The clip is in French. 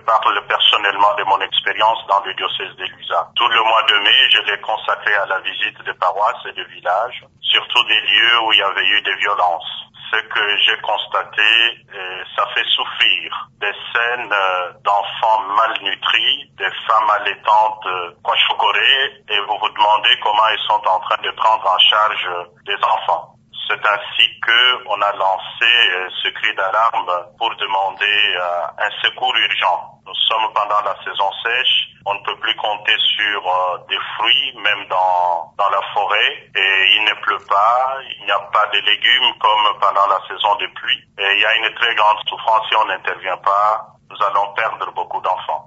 parle personnellement de mon expérience dans le diocèse de Luisa. Tout le mois de mai, je l'ai consacré à la visite des paroisses et de villages, surtout des lieux où il y avait eu des violences. Ce que j'ai constaté, ça fait souffrir des scènes d'enfants malnutris, des femmes allaitantes chocorées, et vous vous demandez comment ils sont en train de prendre en charge des enfants. C'est ainsi qu'on a lancé ce cri d'alarme pour demander un secours urgent. Nous sommes pendant la saison sèche, on ne peut plus compter sur des fruits, même dans la forêt, et il ne pleut pas, il n'y a pas de légumes comme pendant la saison de pluie, et il y a une très grande souffrance. Si on n'intervient pas, nous allons perdre beaucoup d'enfants.